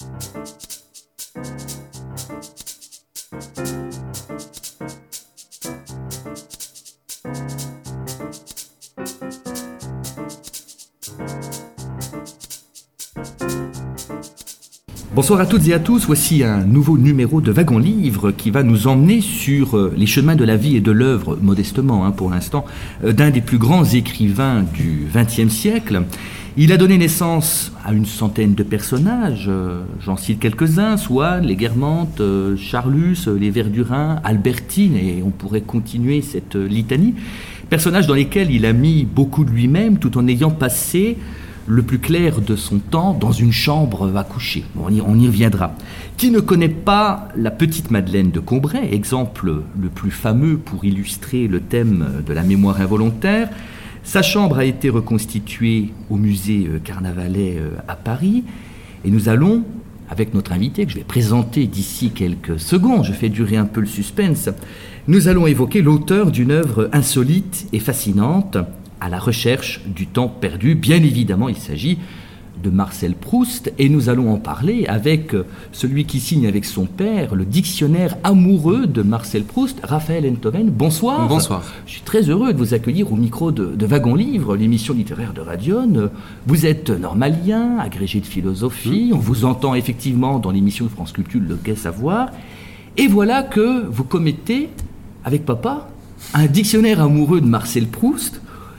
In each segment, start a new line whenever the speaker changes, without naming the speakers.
Bonsoir à toutes et à tous, voici un nouveau numéro de Wagon Livre qui va nous emmener sur les chemins de la vie et de l'œuvre, modestement pour l'instant, d'un des plus grands écrivains du XXe siècle. Il a donné naissance à une centaine de personnages, j'en cite quelques-uns, Swann, les Guermantes, Charlus, les Verdurin, Albertine, et on pourrait continuer cette litanie. Personnages dans lesquels il a mis beaucoup de lui-même tout en ayant passé le plus clair de son temps dans une chambre à coucher. On y reviendra. Qui ne connaît pas la petite Madeleine de Combray, exemple le plus fameux pour illustrer le thème de la mémoire involontaire? Sa chambre a été reconstituée au musée Carnavalet à Paris, et nous allons, avec notre invité, que je vais présenter d'ici quelques secondes, je fais durer un peu le suspense, nous allons évoquer l'auteur d'une œuvre insolite et fascinante, à la recherche du temps perdu. Bien évidemment, il s'agit de Marcel Proust, et nous allons en parler avec celui qui signe avec son père le dictionnaire amoureux de Marcel Proust, Raphaël Enthoven. Bonsoir.
Bonsoir.
Je suis très heureux de vous accueillir au micro de Wagon Livre, l'émission littéraire de Radion. Vous êtes normalien, agrégé de philosophie, on vous entend effectivement dans l'émission de France Culture, Le Gai Savoir, et voilà que vous commettez, avec papa, un dictionnaire amoureux de Marcel Proust.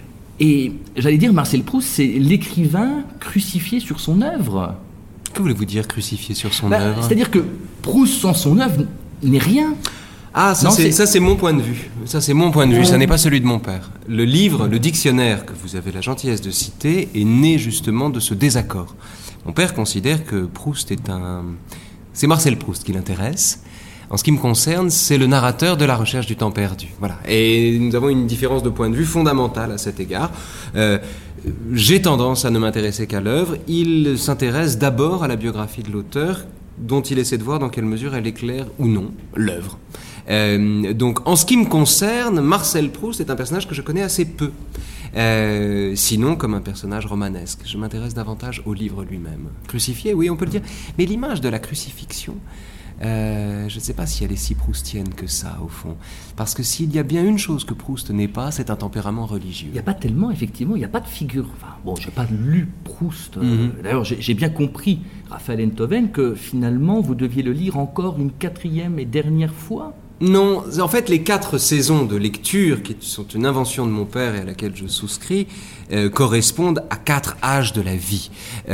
Et j'allais dire, Marcel Proust, c'est l'écrivain crucifié sur son œuvre.
Que voulez-vous dire crucifié sur son œuvre ?
C'est-à-dire que Proust sans son œuvre n'est rien.
Ah, ça c'est mon point de vue. Ça c'est mon point de vue, ça n'est pas celui de mon père. Le livre, le dictionnaire que vous avez la gentillesse de citer est né justement de ce désaccord. Mon père considère que Proust c'est Marcel Proust qui l'intéresse. En ce qui me concerne, c'est le narrateur de La Recherche du temps perdu. Voilà. Et nous avons une différence de point de vue fondamentale à cet égard. J'ai tendance à ne m'intéresser qu'à l'œuvre. Il s'intéresse d'abord à la biographie de l'auteur, dont il essaie de voir dans quelle mesure elle éclaire ou non l'œuvre. Donc, en ce qui me concerne, Marcel Proust est un personnage que je connais assez peu. Sinon comme un personnage romanesque. Je m'intéresse davantage au livre lui-même. Crucifié, oui, on peut le dire. Mais l'image de la crucifixion, je ne sais pas si elle est si proustienne que ça, au fond. Parce que s'il y a bien une chose que Proust n'est pas, c'est un tempérament religieux.
Il n'y a pas tellement, effectivement, il n'y a pas de figure. Enfin, bon, je n'ai pas lu Proust. D'ailleurs, j'ai bien compris, Raphaël Enthoven, que finalement, vous deviez le lire encore une quatrième et dernière fois.
Non, en fait, les 4 saisons de lecture, qui sont une invention de mon père et à laquelle je souscris, correspondent à 4 âges de la vie.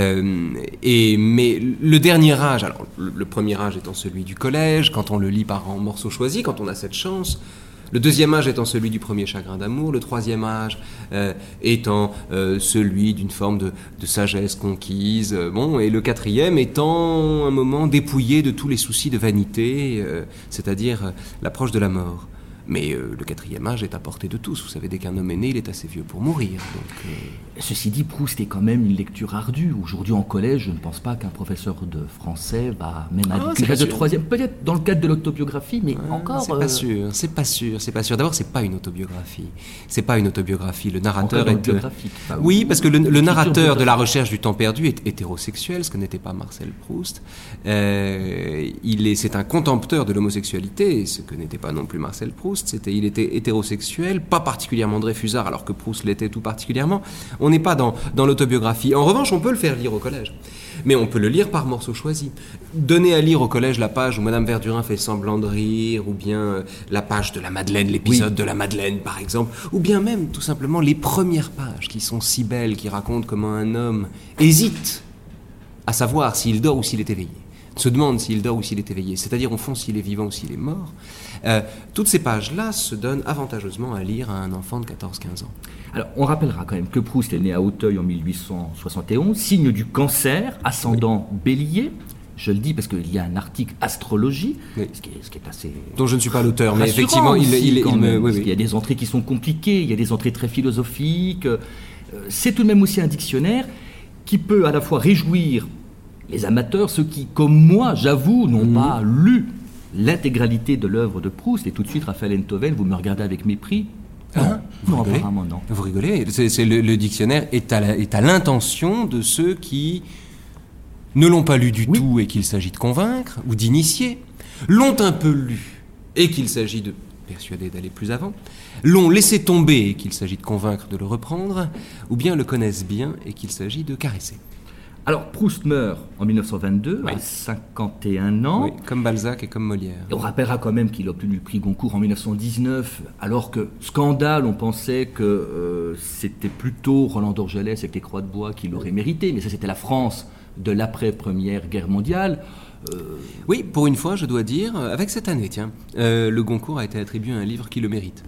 Mais le dernier âge, alors le premier âge étant celui du collège, quand on le lit en morceaux choisis, quand on a cette chance. Le deuxième âge étant celui du premier chagrin d'amour, le troisième âge étant celui d'une forme de sagesse conquise, et le quatrième étant un moment dépouillé de tous les soucis de vanité, c'est-à-dire l'approche de la mort. Mais le quatrième âge est à portée de tous. Vous savez, dès qu'un homme est né, il est assez vieux pour mourir. Donc,
Ceci dit, Proust est quand même une lecture ardue. Aujourd'hui, en collège, je ne pense pas qu'un professeur de français va même à une classe de troisième, peut-être dans le cadre de l'autobiographie, mais encore...
C'est pas sûr. D'abord, c'est pas une autobiographie. Le narrateur
est... biographique.
Oui, parce que le narrateur de La Recherche du temps perdu est hétérosexuel, ce que n'était pas Marcel Proust. C'est un contempteur de l'homosexualité, ce que n'était pas non plus Marcel Proust. Il était hétérosexuel, pas particulièrement Dreyfusard, alors que Proust l'était tout particulièrement. On n'est pas dans l'autobiographie. En revanche, on peut le faire lire au collège. Mais on peut le lire par morceaux choisis. Donner à lire au collège la page où Madame Verdurin fait semblant de rire, ou bien la page de la Madeleine, l'épisode de la Madeleine, par exemple, ou bien même, tout simplement, les premières pages qui sont si belles, qui racontent comment un homme hésite à savoir s'il dort ou s'il est éveillé. Se demande s'il dort ou s'il est éveillé, c'est-à-dire au fond s'il est vivant ou s'il est mort. Toutes ces pages-là se donnent avantageusement à lire à un enfant de 14-15 ans.
Alors, on rappellera quand même que Proust est né à Auteuil en 1871, signe du Cancer, ascendant Bélier. Je le dis parce qu'il y a un article astrologie, ce qui est assez...
dont je ne suis pas l'auteur, mais effectivement,
il y a des entrées qui sont compliquées, il y a des entrées très philosophiques. C'est tout de même aussi un dictionnaire qui peut à la fois réjouir les amateurs, ceux qui, comme moi, j'avoue, n'ont pas lu l'intégralité de l'œuvre de Proust. Et tout de suite, Raphaël Enthoven, vous me regardez avec mépris.
Vous rigolez. Le dictionnaire est à l'intention de ceux qui ne l'ont pas lu du tout et qu'il s'agit de convaincre ou d'initier, l'ont un peu lu et qu'il s'agit de persuader d'aller plus avant, l'ont laissé tomber et qu'il s'agit de convaincre de le reprendre, ou bien le connaissent bien et qu'il s'agit de caresser.
Alors, Proust meurt en 1922, à 51 ans.
Oui, comme Balzac et comme Molière.
Et on rappellera quand même qu'il a obtenu le prix Goncourt en 1919, alors que, scandale, on pensait que c'était plutôt Roland d'Orgelès avec les Croix de Bois qui l'aurait mérité, mais ça c'était la France de l'après-première guerre mondiale.
Oui, pour une fois, je dois dire, avec cette année, tiens, le Goncourt a été attribué à un livre qui le mérite.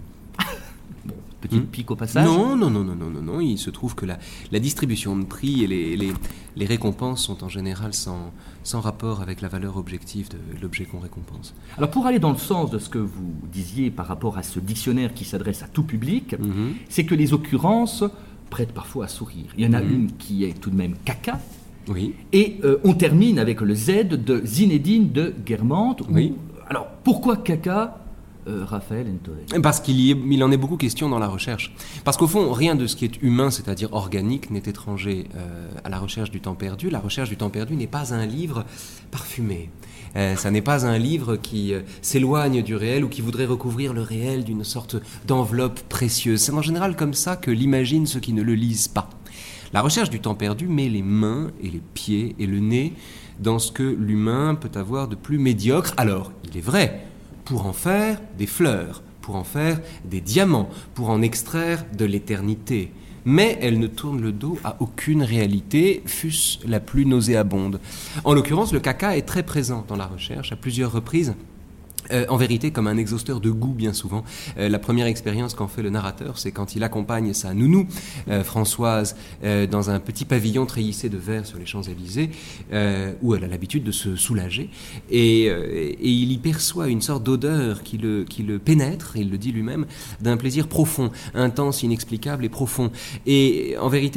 Petite pique au passage.
Non. Il se trouve que la distribution de prix et les récompenses sont en général sans rapport avec la valeur objective de l'objet qu'on récompense.
Alors pour aller dans le sens de ce que vous disiez par rapport à ce dictionnaire qui s'adresse à tout public, c'est que les occurrences prêtent parfois à sourire. Il y en a une qui est tout de même caca. Oui. Et on termine avec le Z de Zinedine de Guermantes.
Oui.
Alors pourquoi caca Raphaël Entoven?
Parce qu'il en est beaucoup question dans la recherche. Parce qu'au fond, rien de ce qui est humain, c'est-à-dire organique, n'est étranger à la recherche du temps perdu. La recherche du temps perdu n'est pas un livre parfumé. Ça n'est pas un livre qui s'éloigne du réel ou qui voudrait recouvrir le réel d'une sorte d'enveloppe précieuse. C'est en général comme ça que l'imaginent ceux qui ne le lisent pas. La recherche du temps perdu met les mains et les pieds et le nez dans ce que l'humain peut avoir de plus médiocre. Alors, il est vrai, pour en faire des fleurs, pour en faire des diamants, pour en extraire de l'éternité. Mais elle ne tourne le dos à aucune réalité, fût-ce la plus nauséabonde. En l'occurrence, le caca est très présent dans la recherche, à plusieurs reprises. En vérité, comme un exhausteur de goût bien souvent. La première expérience qu'en fait le narrateur, c'est quand il accompagne sa nounou, Françoise, dans un petit pavillon treillissé de verre sur les Champs-Élysées, où elle a l'habitude de se soulager, et il y perçoit une sorte d'odeur qui le pénètre, et il le dit lui-même, d'un plaisir profond, intense, inexplicable et profond. Et en vérité,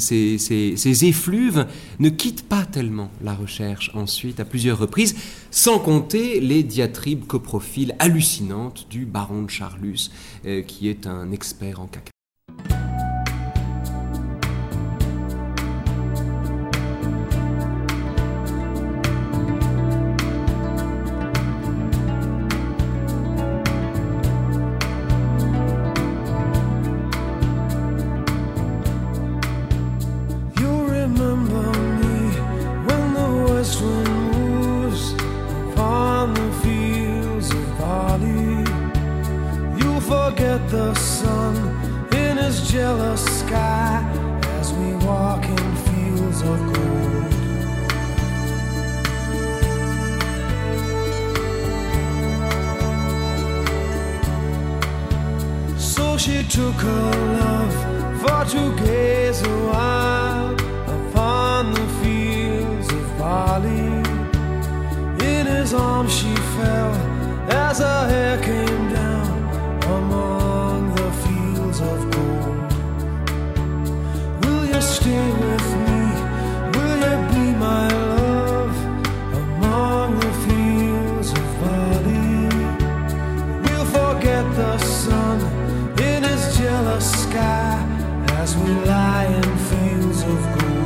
ces effluves ne quittent pas tellement la recherche ensuite, à plusieurs reprises, sans compter les diatribes coprofiles hallucinantes du baron de Charlus, qui est un expert en caca.
The sun in his jealous sky as we walk in fields of gold. So she took her love for to gaze a while upon the fields of barley. In his arms she fell as her hair came down among the fields of gold. Will you stay with me? Will you be my love among the fields of barley? We'll forget the sun in his jealous sky as we lie in fields of gold.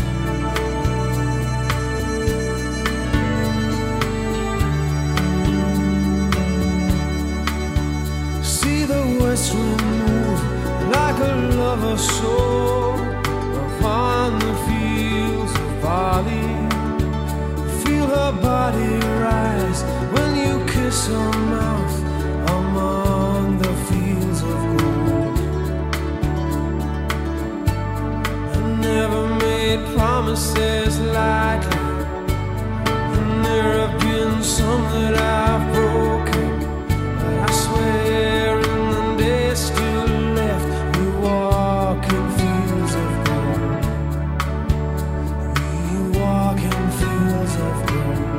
West wind move like a lover soul upon the fields of barley. Feel her body rise when you kiss her mouth among the fields of gold. I never made promises lightly, and there have been some that I've broken, but I swear still left, we walk in fields of gold. We walk in fields of gold.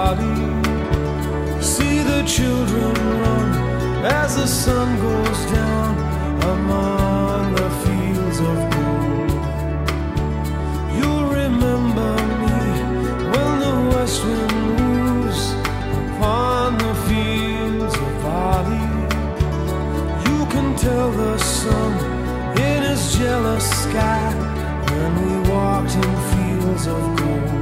valley. See the children run as the sun goes down among the fields of gold. You'll remember me when the west wind moves upon the fields of barley. You can tell the sun in his jealous sky when we walked in fields of gold.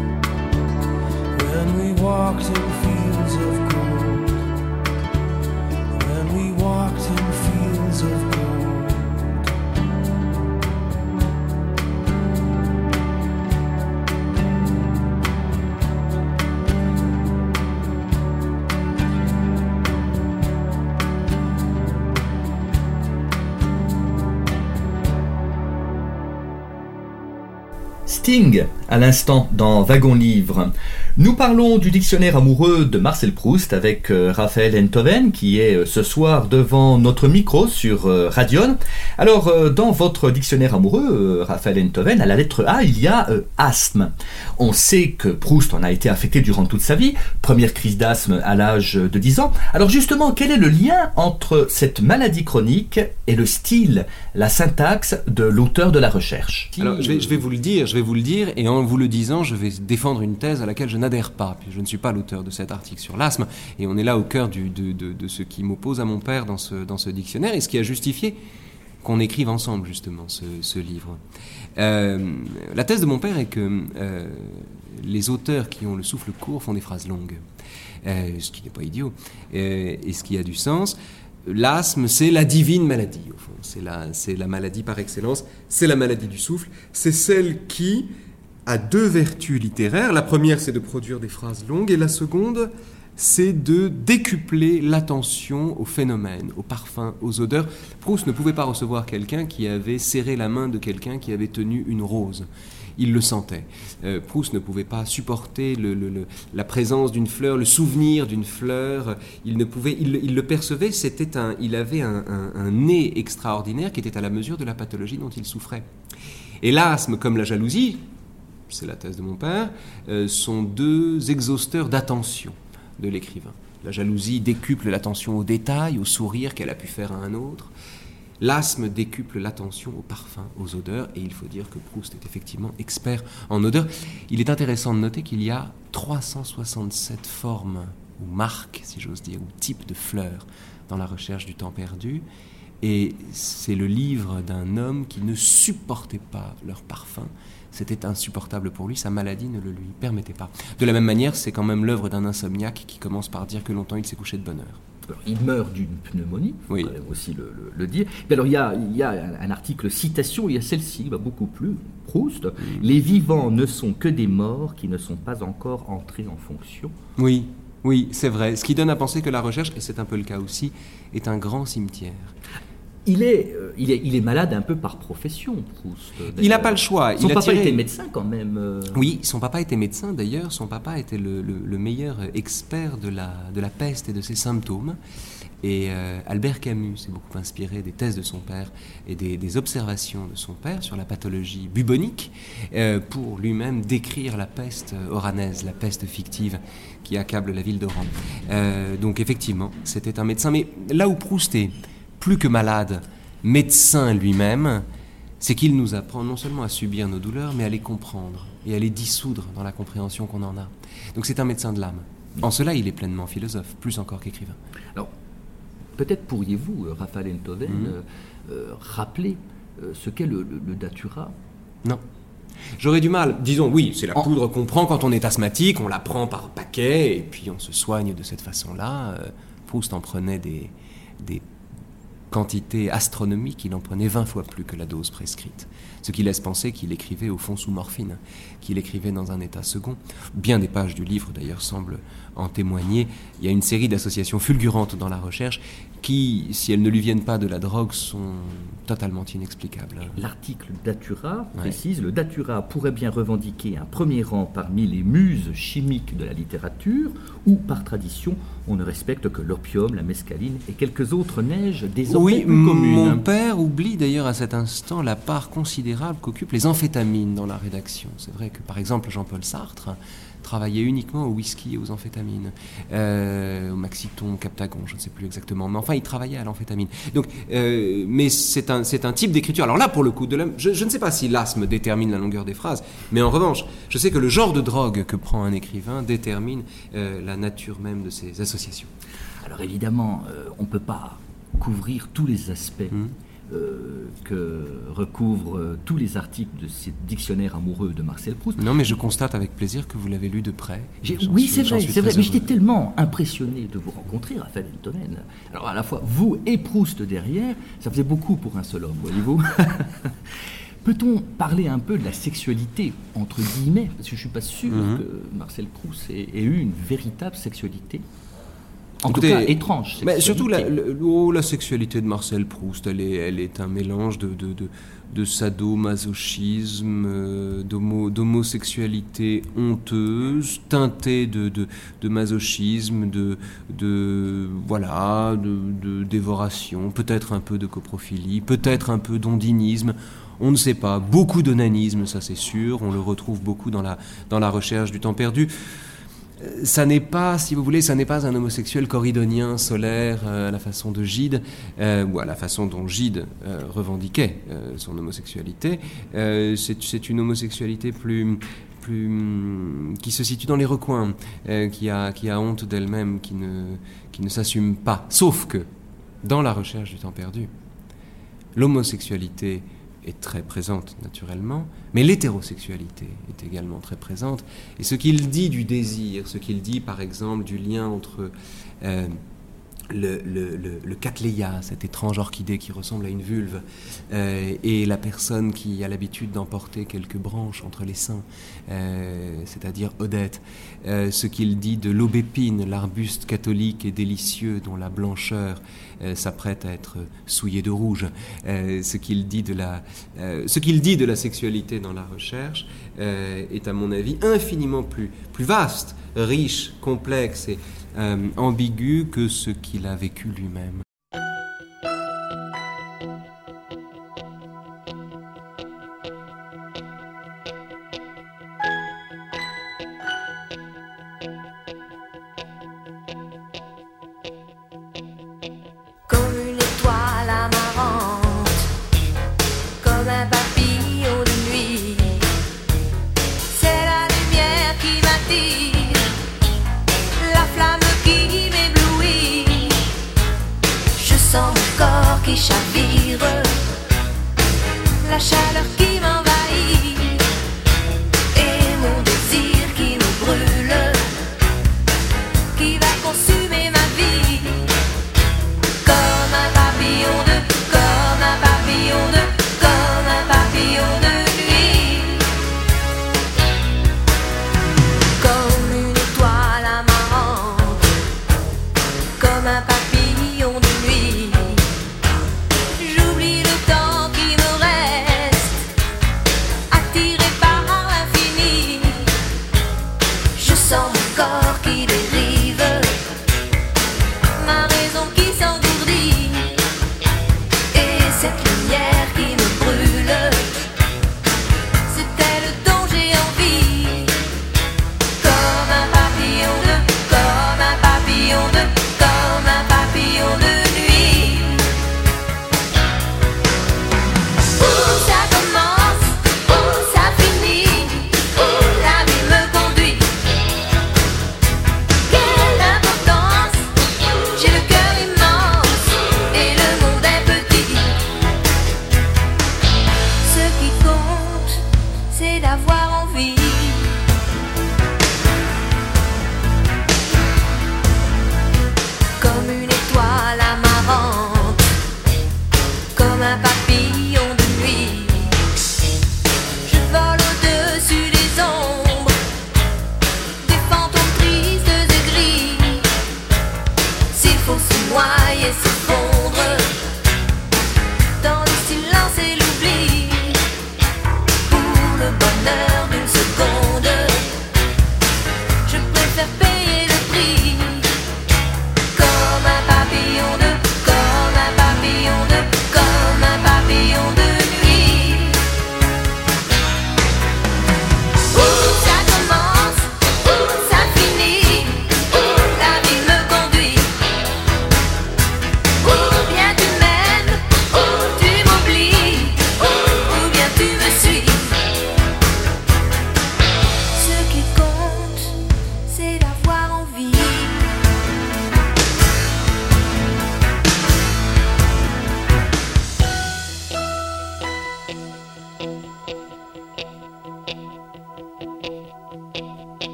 When we walked in fields of gold. When we walked in fields of gold.
Sting, à l'instant, dans Wagon Livre. Nous parlons du dictionnaire amoureux de Marcel Proust avec Raphaël Enthoven, qui est ce soir devant notre micro sur Radion. Alors, dans votre dictionnaire amoureux, Raphaël Enthoven, à la lettre A, il y a asthme. On sait que Proust en a été affecté durant toute sa vie, première crise d'asthme à l'âge de 10 ans. Alors justement, quel est le lien entre cette maladie chronique et le style, la syntaxe de l'auteur de la recherche?
Alors, je vais vous le dire, et en vous le disant, je vais défendre une thèse à laquelle je n'adhère pas. Je ne suis pas l'auteur de cet article sur l'asthme, et on est là au cœur de ce qui m'oppose à mon père dans ce dictionnaire, et ce qui a justifié qu'on écrive ensemble, justement, ce livre. La thèse de mon père est que les auteurs qui ont le souffle court font des phrases longues, ce qui n'est pas idiot, et ce qui a du sens. L'asthme, c'est la divine maladie, au fond. C'est la maladie par excellence, c'est la maladie du souffle. C'est celle qui a deux vertus littéraires. La première, c'est de produire des phrases longues, et la seconde, c'est de décupler l'attention aux phénomènes, aux parfums, aux odeurs. Proust ne pouvait pas recevoir quelqu'un qui avait serré la main de quelqu'un qui avait tenu une rose. Il le sentait. Proust ne pouvait pas supporter la présence d'une fleur, le souvenir d'une fleur. Il le percevait. Il avait un nez extraordinaire qui était à la mesure de la pathologie dont il souffrait. Et l'asthme, comme la jalousie, c'est la thèse de mon père, sont deux exhausteurs d'attention de l'écrivain. La jalousie décuple l'attention aux détails, aux sourires qu'elle a pu faire à un autre. L'asthme décuple l'attention aux parfums, aux odeurs, et il faut dire que Proust est effectivement expert en odeurs. Il est intéressant de noter qu'il y a 367 formes, ou marques, si j'ose dire, ou types de fleurs dans la recherche du temps perdu, et c'est le livre d'un homme qui ne supportait pas leur parfum. C'était insupportable pour lui, sa maladie ne le lui permettait pas. De la même manière, c'est quand même l'œuvre d'un insomniaque qui commence par dire que longtemps il s'est couché de bonne heure.
Alors, il meurt d'une pneumonie, il faut aussi le dire. Mais alors, il y a un article citation, il y a celle-ci, beaucoup plus, Proust. Les vivants ne sont que des morts qui ne sont pas encore entrés en fonction.
Oui, c'est vrai. Ce qui donne à penser que la recherche, et c'est un peu le cas aussi, est un grand cimetière.
Il est malade un peu par profession, Proust.
Il n'a pas le choix.
Son papa était médecin quand même.
Oui, son papa était médecin d'ailleurs. Son papa était le meilleur expert de la peste et de ses symptômes. Et Albert Camus s'est beaucoup inspiré des thèses de son père et des observations de son père sur la pathologie bubonique pour lui-même décrire la peste oranaise, la peste fictive qui accable la ville d'Oran. Donc effectivement, c'était un médecin. Mais là où Proust est plus que malade, médecin lui-même, c'est qu'il nous apprend non seulement à subir nos douleurs, mais à les comprendre et à les dissoudre dans la compréhension qu'on en a. Donc c'est un médecin de l'âme. En cela, il est pleinement philosophe, plus encore qu'écrivain.
Alors, peut-être pourriez-vous, Raphaël Enthoven, rappeler ce qu'est le datura?
Non. J'aurais du mal. Disons, oui, c'est la poudre qu'on prend quand on est asthmatique, on la prend par paquet, et puis on se soigne de cette façon-là. Proust en prenait des quantité astronomique, il en prenait 20 fois plus que la dose prescrite. Ce qui laisse penser qu'il écrivait au fond sous morphine, qu'il écrivait dans un état second. Bien des pages du livre d'ailleurs semblent en témoigner. Il y a une série d'associations fulgurantes dans la recherche qui, si elles ne lui viennent pas de la drogue, sont totalement inexplicables.
L'article Datura précise, le Datura pourrait bien revendiquer un premier rang parmi les muses chimiques de la littérature, où par tradition on ne respecte que l'opium, la mescaline et quelques autres neiges des sont
oui,
plus communes.
Mon père oublie d'ailleurs à cet instant la part considérable qu'occupent les amphétamines dans la rédaction. C'est vrai que par exemple Jean-Paul Sartre travaillait uniquement au whisky et aux amphétamines, au Maxiton, au Captagon, je ne sais plus exactement, mais enfin il travaillait à l'amphétamine. Donc, mais c'est un type d'écriture. Alors là, pour le coup, je ne sais pas si l'asthme détermine la longueur des phrases, mais en revanche, je sais que le genre de drogue que prend un écrivain détermine la nature même de ses associations.
Alors évidemment, on ne peut pas couvrir tous les aspects que recouvrent tous les articles de ce dictionnaire amoureux de Marcel Proust.
Non, mais je constate avec plaisir que vous l'avez lu de près.
Oui, c'est vrai, mais j'étais tellement impressionné de vous rencontrer, Raphaël Antonen. Alors à la fois, vous et Proust derrière, ça faisait beaucoup pour un seul homme, voyez-vous. Peut-on parler un peu de la sexualité, entre guillemets, parce que je ne suis pas sûr que Marcel Proust ait eu une véritable sexualité. En tout cas, étrange.
Mais surtout, la sexualité de Marcel Proust, elle est un mélange de sadomasochisme, d'homosexualité honteuse, teintée de masochisme, de dévoration, peut-être un peu de coprophilie, peut-être un peu d'ondinisme. On ne sait pas. Beaucoup d'onanisme, ça c'est sûr. On le retrouve beaucoup dans la recherche du temps perdu. Ça n'est pas, si vous voulez, ça n'est pas un homosexuel corridonien, solaire, à la façon de Gide, ou à la façon dont Gide revendiquait son homosexualité. C'est une homosexualité plus qui se situe dans les recoins, qui a honte d'elle-même, qui ne s'assume pas. Sauf que, dans la recherche du temps perdu, l'homosexualité est très présente naturellement, mais l'hétérosexualité est également très présente. Et ce qu'il dit du désir, ce qu'il dit par exemple du lien entre le cattleya, cette étrange orchidée qui ressemble à une vulve, et la personne qui a l'habitude d'emporter quelques branches entre les seins, c'est-à-dire Odette, ce qu'il dit de l'aubépine, l'arbuste catholique et délicieux dont la blancheur s'apprête à être souillée de rouge, ce qu'il dit de la sexualité dans la recherche est à mon avis infiniment plus vaste, riche, complexe et ambigu que ce qu'il a vécu lui-même.
Qui chavire, la chaleur qui m'envahit et mon désir qui me brûle, qui va consumer ma vie comme un papillon de nuit, comme une étoile amarante, comme un papillon de nuit. J'oublie le temps qui me reste, attiré par l'infini. Je sens mon corps qui dérive, ma raison qui s'engourdit, et cette lumière qui me brûle, c'est elle dont j'ai envie. Comme un papillon de nuit. Où ça commence, où ça finit, où la vie me conduit.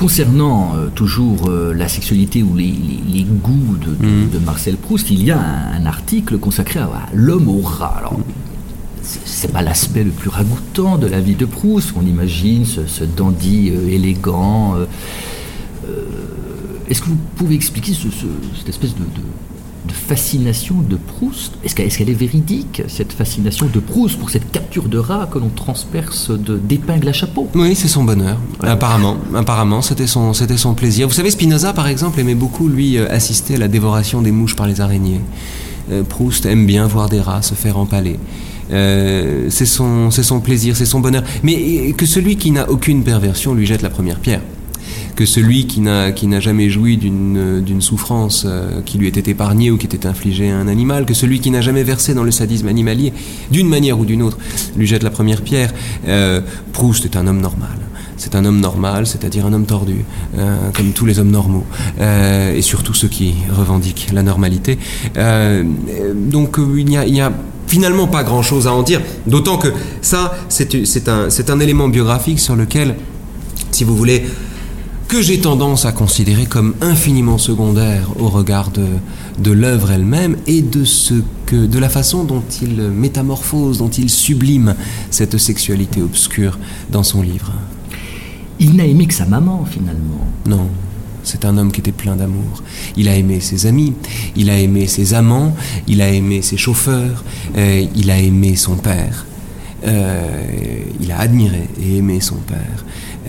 Concernant toujours la sexualité ou les goûts de Marcel Proust, il y a un article consacré à l'homme au rat. Alors, c'est pas l'aspect le plus ragoûtant de la vie de Proust. On imagine ce dandy élégant. Est-ce que vous pouvez expliquer cette espèce de fascination de Proust? Est-ce qu'elle est véridique, cette fascination de Proust pour cette capture de rat que l'on transperce d'épingle à chapeau?
Oui, c'est son bonheur. Ouais. Apparemment, c'était son plaisir. Vous savez, Spinoza, par exemple, aimait beaucoup, lui, assister à la dévoration des mouches par les araignées. Proust aime bien voir des rats se faire empaler. C'est son plaisir, c'est son bonheur. Mais que celui qui n'a aucune perversion lui jette la première pierre. Que celui qui n'a jamais joui d'une souffrance qui lui était épargnée ou qui était infligée à un animal, que celui qui n'a jamais versé dans le sadisme animalier, d'une manière ou d'une autre, lui jette la première pierre. Proust est un homme normal. C'est un homme normal, c'est-à-dire un homme tordu, comme tous les hommes normaux, et surtout ceux qui revendiquent la normalité. Donc il n'y a finalement pas grand-chose à en dire, d'autant que ça, c'est un élément biographique sur lequel, si vous voulez, que j'ai tendance à considérer comme infiniment secondaire au regard de l'œuvre elle-même et de la façon dont il métamorphose, dont il sublime cette sexualité obscure dans son livre.
Il n'a aimé que sa maman, finalement.
Non, c'est un homme qui était plein d'amour. Il a aimé ses amis, il a aimé ses amants, il a aimé ses chauffeurs, il a aimé son père. Il a admiré et aimé son père.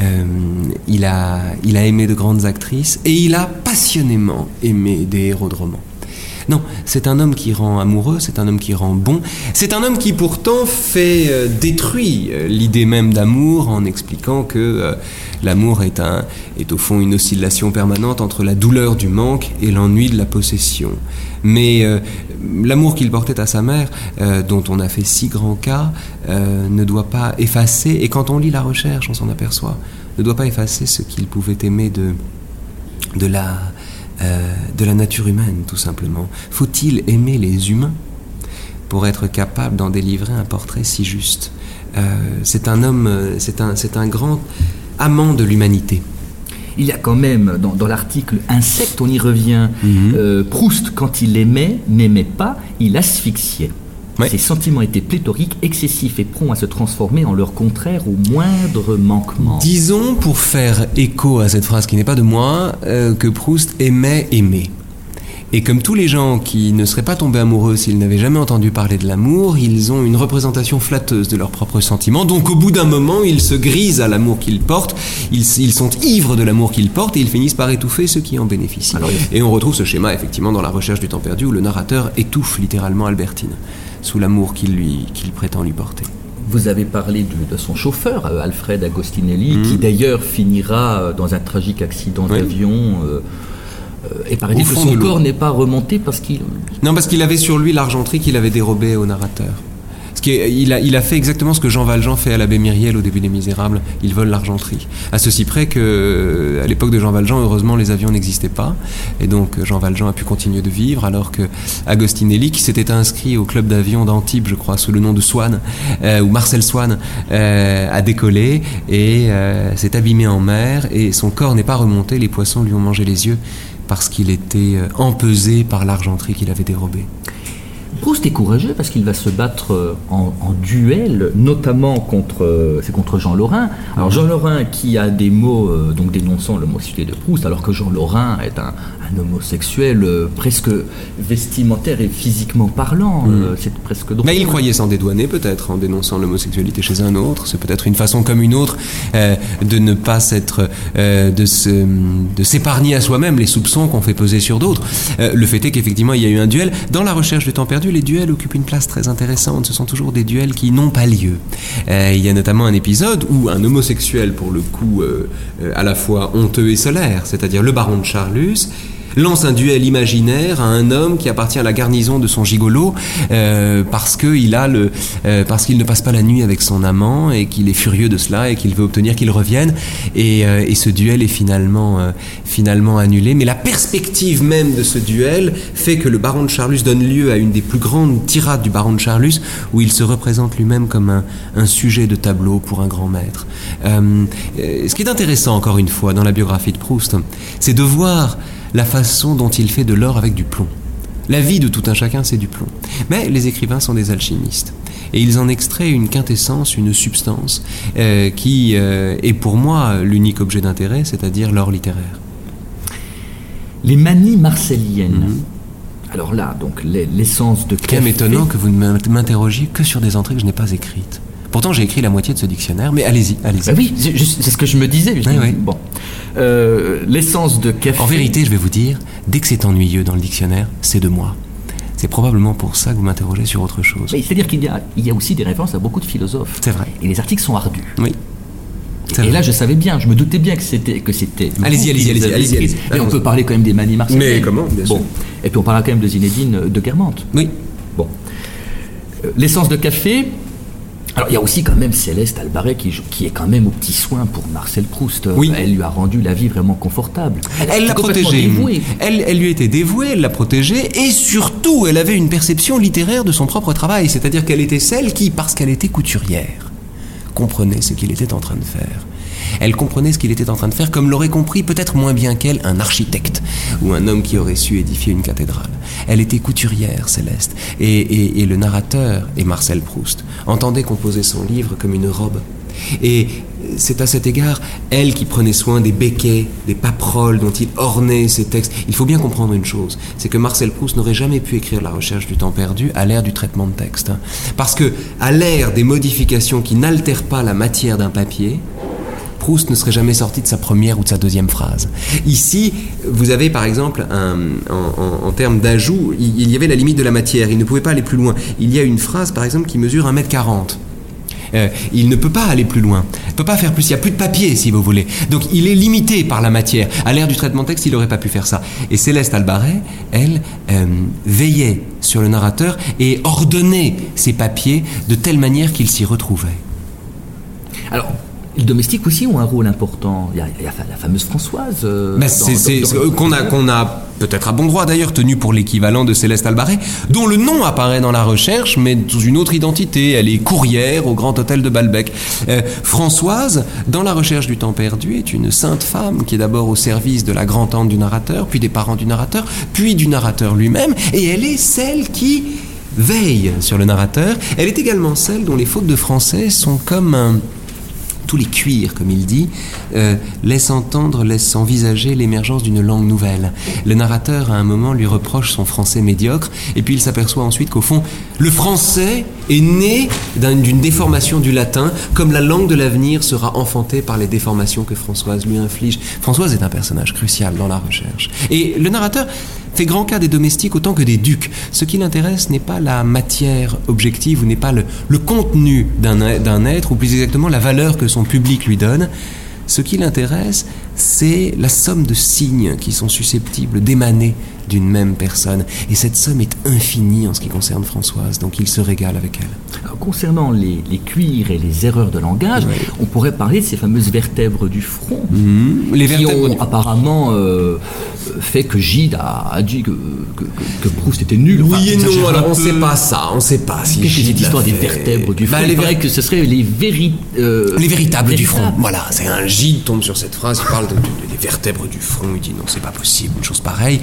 Il a aimé de grandes actrices et il a passionnément aimé des héros de romans. Non, c'est un homme qui rend amoureux, c'est un homme qui rend bon, c'est un homme qui pourtant détruit l'idée même d'amour en expliquant que l'amour est au fond une oscillation permanente entre la douleur du manque et l'ennui de la possession. Mais l'amour qu'il portait à sa mère, dont on a fait si grand cas, ne doit pas effacer, et quand on lit la recherche, on s'en aperçoit, ne doit pas effacer ce qu'il pouvait aimer de la nature humaine, tout simplement. Faut-il aimer les humains pour être capable d'en délivrer un portrait si juste? C'est un homme, c'est un grand amant de l'humanité.
Il y a quand même, dans l'article Insecte, on y revient, Proust, quand il aimait, n'aimait pas, il asphyxiait. Ouais. Ses sentiments étaient pléthoriques, excessifs et prompts à se transformer en leur contraire au moindre manquement.
Disons, pour faire écho à cette phrase qui n'est pas de moi, que Proust aimait aimer. Et comme tous les gens qui ne seraient pas tombés amoureux s'ils n'avaient jamais entendu parler de l'amour, ils ont une représentation flatteuse de leurs propres sentiments. Donc au bout d'un moment, ils se grisent à l'amour qu'ils portent, ils sont ivres de l'amour qu'ils portent et ils finissent par étouffer ceux qui en bénéficient. Et on retrouve ce schéma effectivement dans La Recherche du temps perdu où le narrateur étouffe littéralement Albertine sous l'amour qu'il prétend lui porter.
Vous avez parlé de son chauffeur, Alfred Agostinelli, qui d'ailleurs finira dans un tragique accident d'avion... et par exemple, son corps n'est pas remonté parce qu'il...
Non, parce qu'il avait sur lui l'argenterie qu'il avait dérobée au narrateur. Il a fait exactement ce que Jean Valjean fait à l'abbé Myriel au début des Misérables. Il vole l'argenterie. À ceci près que, à l'époque de Jean Valjean, heureusement, les avions n'existaient pas. Et donc, Jean Valjean a pu continuer de vivre, alors que Agostinelli, qui s'était inscrit au club d'avion d'Antibes, je crois, sous le nom de Swann, ou Marcel Swann, a décollé et s'est abîmé en mer. Et son corps n'est pas remonté. Les poissons lui ont mangé les yeux parce qu'il était empesé par l'argenterie qu'il avait dérobée.
Proust est courageux parce qu'il va se battre en duel, notamment contre Jean Lorrain. Alors Jean Lorrain qui a des mots donc dénonçant l'homosexualité de Proust, alors que Jean Lorrain est un homosexuel presque vestimentaire et physiquement parlant. C'est presque drôle.
Mais il croyait s'en dédouaner peut-être en dénonçant l'homosexualité chez un autre. C'est peut-être une façon comme une autre de ne pas de s'épargner à soi-même les soupçons qu'on fait peser sur d'autres. Le fait est qu'effectivement il y a eu un duel. Dans La Recherche du temps perdu, les duels occupent une place très intéressante. Ce sont toujours des duels qui n'ont pas lieu. Il y a notamment un épisode où un homosexuel, pour le coup à la fois honteux et solaire, c'est-à-dire le baron de Charlus, lance un duel imaginaire à un homme qui appartient à la garnison de son gigolo parce qu'il ne passe pas la nuit avec son amant et qu'il est furieux de cela et qu'il veut obtenir qu'il revienne et ce duel est finalement annulé. Mais la perspective même de ce duel fait que le baron de Charlus donne lieu à une des plus grandes tirades du baron de Charlus où il se représente lui-même comme un sujet de tableau pour un grand maître. Ce qui est intéressant encore une fois dans la biographie de Proust, c'est de voir la façon dont il fait de l'or avec du plomb. La vie de tout un chacun, c'est du plomb. Mais les écrivains sont des alchimistes. Et ils en extraient une quintessence, une substance qui est pour moi l'unique objet d'intérêt, c'est-à-dire l'or littéraire.
Les manies marcéliennes. Alors là, donc l'essence de café...
C'est étonnant que vous ne m'interrogiez que sur des entrées que je n'ai pas écrites. Pourtant, j'ai écrit la moitié de ce dictionnaire, mais allez-y.
Bah oui, c'est ce que je me disais.
Oui.
Bon. L'essence de café...
En vérité, je vais vous dire, dès que c'est ennuyeux dans le dictionnaire, c'est de moi. C'est probablement pour ça que vous m'interrogez sur autre chose.
Oui, c'est-à-dire qu'il y a aussi des références à beaucoup de philosophes.
C'est vrai.
Et les articles sont ardus.
Oui.
Et là, je savais bien, je me doutais bien que c'était.
Allez-y.
Mais on peut parler quand même des manies marcéliennes.
Mais comment, bien sûr.
Bon. Et puis on parlera quand même de Zinedine de Guermantes.
Oui.
Bon. L'essence de café. Alors il y a aussi quand même Céleste Albaret qui est quand même au petit soin pour Marcel Proust.
Oui.
Elle lui a rendu la vie vraiment confortable.
Elle l'a protégée. Elle lui était dévouée, elle l'a protégée et surtout elle avait une perception littéraire de son propre travail. C'est-à-dire qu'elle était celle qui, parce qu'elle était couturière, comprenait ce qu'il était en train de faire. Elle comprenait ce qu'il était en train de faire comme l'aurait compris peut-être moins bien qu'elle un architecte ou un homme qui aurait su édifier une cathédrale. Elle était couturière, Céleste, et le narrateur, et Marcel Proust, entendait composer son livre comme une robe. Et c'est à cet égard elle qui prenait soin des béquets, des paperoles dont il ornait ses textes. Il faut bien comprendre une chose, c'est que Marcel Proust n'aurait jamais pu écrire La Recherche du temps perdu à l'ère du traitement de texte. Parce que à l'ère des modifications qui n'altèrent pas la matière d'un papier, Proust ne serait jamais sorti de sa première ou de sa deuxième phrase. Ici, vous avez par exemple, en termes d'ajout, il y avait la limite de la matière, il ne pouvait pas aller plus loin. Il y a une phrase par exemple qui mesure 1m40. Il ne peut pas aller plus loin, il ne peut pas faire plus, il n'y a plus de papier si vous voulez. Donc il est limité par la matière. À l'ère du traitement de texte, il n'aurait pas pu faire ça. Et Céleste Albaret, elle, veillait sur le narrateur et ordonnait ses papiers de telle manière qu'il s'y retrouvait.
Alors, les domestiques aussi ont un rôle important. Il y a la fameuse Françoise.
Qu'on a peut-être à bon droit d'ailleurs tenu pour l'équivalent de Céleste Albaret, dont le nom apparaît dans La Recherche, mais sous une autre identité. Elle est courrière au Grand Hôtel de Balbec. Françoise, dans La Recherche du temps perdu, est une sainte femme qui est d'abord au service de la grand-tante du narrateur, puis des parents du narrateur, puis du narrateur lui-même, et elle est celle qui veille sur le narrateur. Elle est également celle dont les fautes de français sont comme tous les cuirs, comme il dit, laissent envisager l'émergence d'une langue nouvelle. Le narrateur, à un moment, lui reproche son français médiocre, et puis il s'aperçoit ensuite qu'au fond, le français est né d'une déformation du latin, comme la langue de l'avenir sera enfantée par les déformations que Françoise lui inflige. Françoise est un personnage crucial dans La Recherche. Et le narrateur fait grand cas des domestiques autant que des ducs. Ce qui l'intéresse n'est pas la matière objective ou n'est pas le contenu d'un être, ou plus exactement la valeur que son public lui donne. Ce qui l'intéresse, c'est la somme de signes qui sont susceptibles d'émaner d'une même personne. Et cette somme est infinie en ce qui concerne Françoise, donc il se régale avec elle.
Alors, concernant les cuirs et les erreurs de langage, on pourrait parler de ces fameuses vertèbres du front, qui ont apparemment fait que Gide a dit que Proust était nul.
Oui et non, alors on ne sait pas ça, on ne sait pas si
Gide cette histoire des vertèbres du front, il paraît que ce serait les
véritables du front. Voilà, c'est un Gide tombe sur cette phrase, il parle des vertèbres du front, il dit non, c'est pas possible, une chose pareille.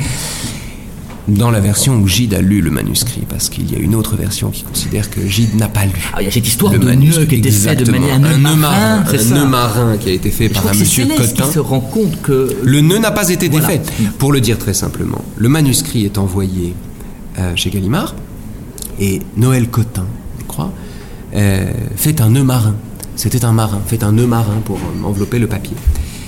Dans la version où Gide a lu le manuscrit, parce qu'il y a une autre version qui considère que Gide n'a pas lu.
Ah, il y a cette histoire de nœud qui était fait de manière un nœud
marin qui a été fait par un monsieur Cotin.
Qui se rend compte que
le nœud n'a pas été défait. Pour le dire très simplement, le manuscrit est envoyé chez Gallimard et Noël Cotin, je crois, fait un nœud marin. C'était un marin, fait un nœud marin pour envelopper le papier.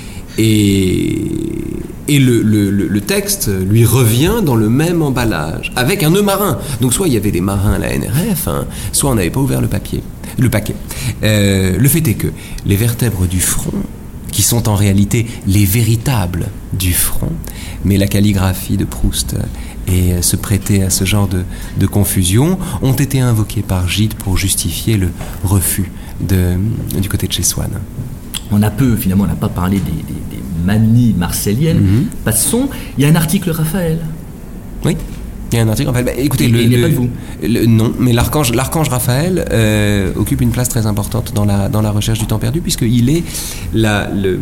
Et le texte lui revient dans le même emballage, avec un nœud marin. Donc soit il y avait des marins à la NRF, soit on n'avait pas ouvert le paquet. Le fait est que les vertèbres du front, qui sont en réalité les véritables du front. Mais la calligraphie de Proust et se prêter à ce genre de confusion ont été invoqués par Gide pour justifier le refus du côté de chez Swann.
On n'a pas parlé des manies marcéliennes. Passons, il y a un article Raphaël.
Oui, il y a un article Raphaël. Écoutez,
il n'est pas de vous.
Non, mais l'archange Raphaël occupe une place très importante dans la recherche du temps perdu, puisqu'il est une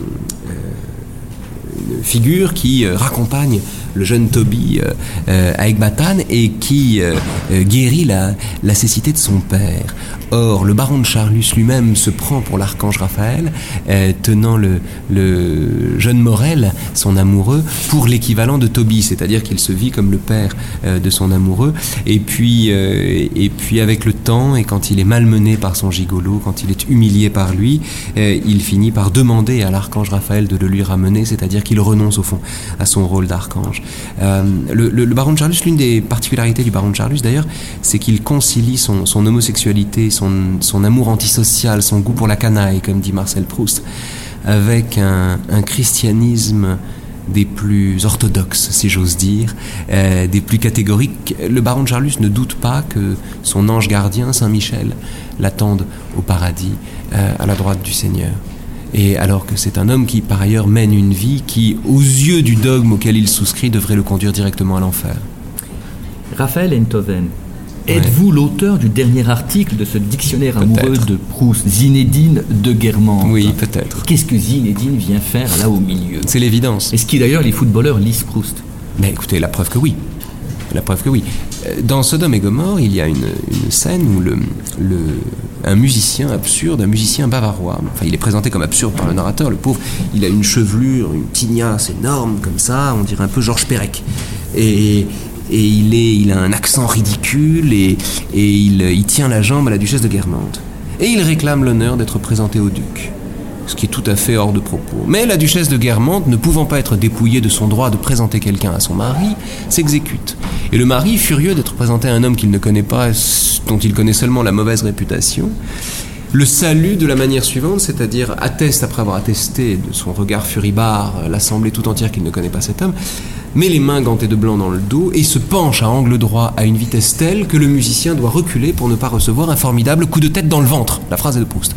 figure qui raccompagne le jeune Tobie à Ecbatane et qui guérit la cécité de son père. Or, le baron de Charlus lui-même se prend pour l'archange Raphaël, tenant le jeune Morel, son amoureux, pour l'équivalent de Tobie, c'est-à-dire qu'il se vit comme le père de son amoureux. Et puis avec le temps, et quand il est malmené par son gigolo, quand il est humilié par lui, il finit par demander à l'archange Raphaël de le lui ramener, c'est-à-dire qu'il renonce au fond à son rôle d'archange. Le baron de Charlus, l'une des particularités du baron de Charlus d'ailleurs, c'est qu'il concilie son homosexualité, son amour antisocial, son goût pour la canaille, comme dit Marcel Proust, avec un christianisme des plus orthodoxes, si j'ose dire, des plus catégoriques. Le baron de Charlus ne doute pas que son ange gardien, Saint Michel, l'attende au paradis, à la droite du Seigneur. Et alors que c'est un homme qui, par ailleurs, mène une vie qui, aux yeux du dogme auquel il souscrit, devrait le conduire directement à l'enfer.
Raphaël Enthoven, êtes-vous l'auteur du dernier article de ce dictionnaire amoureux de Proust, Zinedine de Guermantes?
Oui, peut-être.
Qu'est-ce que Zinedine vient faire là au milieu?
C'est l'évidence.
Est-ce qu'il d'ailleurs les footballeurs lisent Proust?
Mais écoutez, la preuve que oui. Dans Sodome et Gomorrhe, il y a une scène où un musicien absurde, un musicien bavarois, enfin il est présenté comme absurde par le narrateur, le pauvre, il a une chevelure, une tignasse énorme comme ça, on dirait un peu Georges Perec. Et il a un accent ridicule et il tient la jambe à la duchesse de Guermantes. Et il réclame l'honneur d'être présenté au duc. Ce qui est tout à fait hors de propos. Mais la duchesse de Guermantes, ne pouvant pas être dépouillée de son droit de présenter quelqu'un à son mari, s'exécute. Et le mari, furieux d'être présenté à un homme qu'il ne connaît pas, dont il connaît seulement la mauvaise réputation, le salue de la manière suivante, c'est-à-dire atteste, après avoir attesté de son regard furibard l'assemblée tout entière qu'il ne connaît pas cet homme, met les mains gantées de blanc dans le dos et se penche à angle droit à une vitesse telle que le musicien doit reculer pour ne pas recevoir un formidable coup de tête dans le ventre. La phrase est de Proust.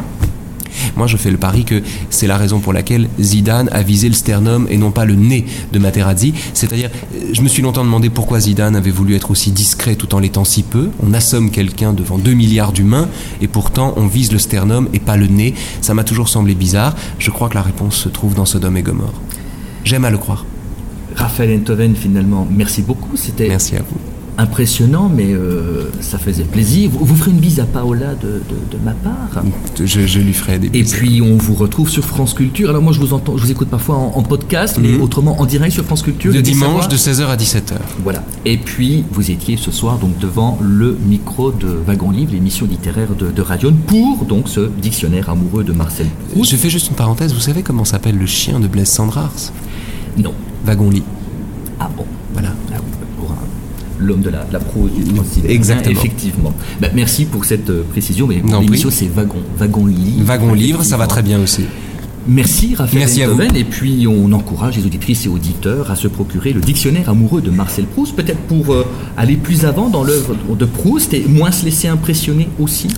Moi, je fais le pari que c'est la raison pour laquelle Zidane a visé le sternum et non pas le nez de Materazzi. C'est-à-dire, je me suis longtemps demandé pourquoi Zidane avait voulu être aussi discret tout en l'étant si peu. On assomme quelqu'un devant 2 milliards d'humains et pourtant on vise le sternum et pas le nez. Ça m'a toujours semblé bizarre. Je crois que la réponse se trouve dans Sodome et Gomorrhe. J'aime à le croire.
Raphaël Enthoven, finalement, merci beaucoup. C'était
Merci à vous.
Impressionnant, mais ça faisait plaisir. Vous ferez une bise à Paola de ma part.
Je lui ferai des bises.
Et puis on vous retrouve sur France Culture. Alors moi je vous écoute parfois en podcast, mais autrement en direct sur France Culture.
De dimanche de 16h à 17h.
Voilà. Et puis vous étiez ce soir donc devant le micro de Wagon Livre, l'émission littéraire de Radion, pour donc ce dictionnaire amoureux de Marcel Proust.
Je fais juste une parenthèse. Vous savez comment s'appelle le chien de Blaise Cendrars?
Non.
Wagon Lit.
Ah bon.
Voilà.
Ah oui, pour l'homme de la prose du Transilien.
Exactement.
Effectivement. Merci pour cette précision. Mais
Non,
l'émission c'est Wagon Livre.
Wagon Livre, ça va très bien aussi.
Merci Raphaël
Merci à
Enthoven.
vous.
Et puis on encourage les auditrices et auditeurs à se procurer le dictionnaire amoureux de Marcel Proust, peut-être pour aller plus avant dans l'œuvre de Proust et moins se laisser impressionner aussi.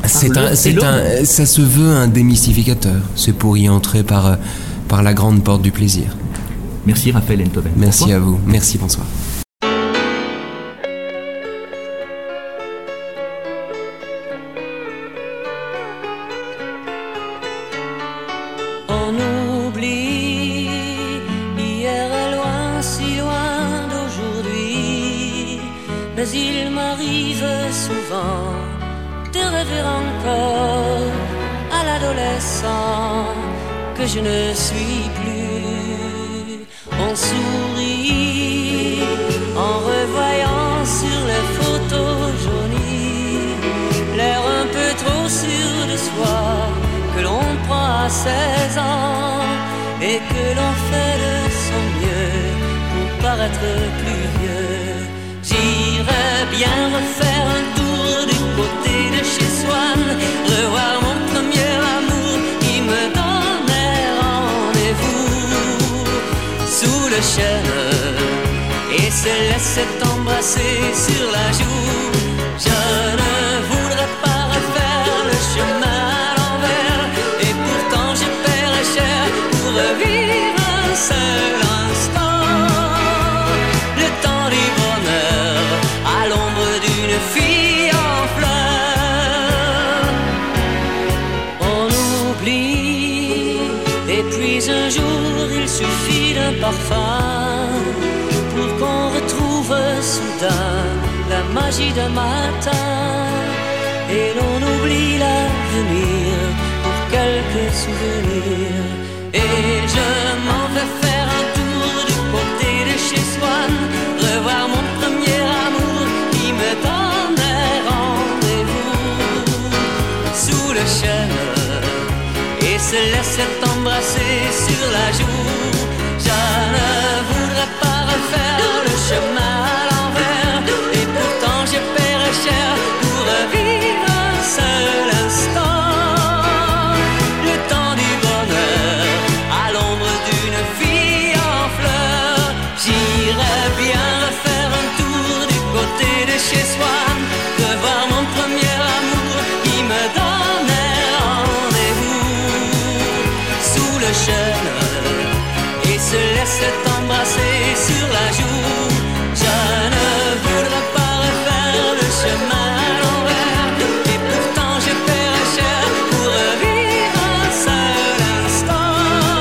Ça se veut un démystificateur. C'est pour y entrer par la grande porte du plaisir.
Merci Raphaël Enthoven.
Merci
Bonsoir.
à vous. Merci, bonsoir.
On oublie, hier est loin, si loin d'aujourd'hui. Mais il m'arrive souvent de rêver encore à l'adolescent que je ne suis plus. On sourit en revoyant sur les photos jaunies l'air un peu trop sûr de soi que l'on prend à 16 ans et que l'on fait de son mieux pour paraître plus vieux. J'irais bien refaire un tour du côté de chez Swann, revoir mon premier amour qui me donnait se laissait embrasser sur la joue. Je ne voudrais pas refaire le chemin à l'envers, et pourtant je paierais cher pour revivre un seul instant. Le temps du bonheur à l'ombre d'une fille en fleurs. On oublie, et puis un jour il suffit d'un parfum pour qu'on retrouve soudain la magie d'un matin. Et l'on oublie l'avenir pour quelques souvenirs. Et je m'en vais faire un tour du côté de chez Swann, revoir mon premier amour qui me donnait rendez-vous sous le chêne et se laissait embrasser sur la joue. Je ne voudrais pas refaire le chemin à l'envers, et pourtant je paierais cher pour revivre un seul instant. Le temps du bonheur à l'ombre d'une fille en fleurs. J'irais bien refaire un tour du côté de chez Swann, revoir mon premier amour qui me donnait rendez-vous sous le chêne et se laissait embrasser sur la joue. Je ne voudrais pas refaire le chemin à l'envers, et pourtant je paierais cher pour revivre un seul instant.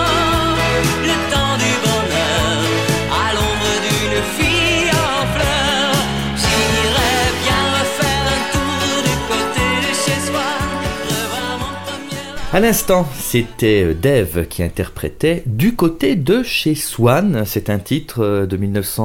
Le temps du bonheur à l'ombre d'une fille en fleurs. J'irais bien refaire un tour du côté de chez Swann, revoir mon premier amour.
À l'instant, c'était Dave qui interprétait Du côté de chez Swann. C'est un titre de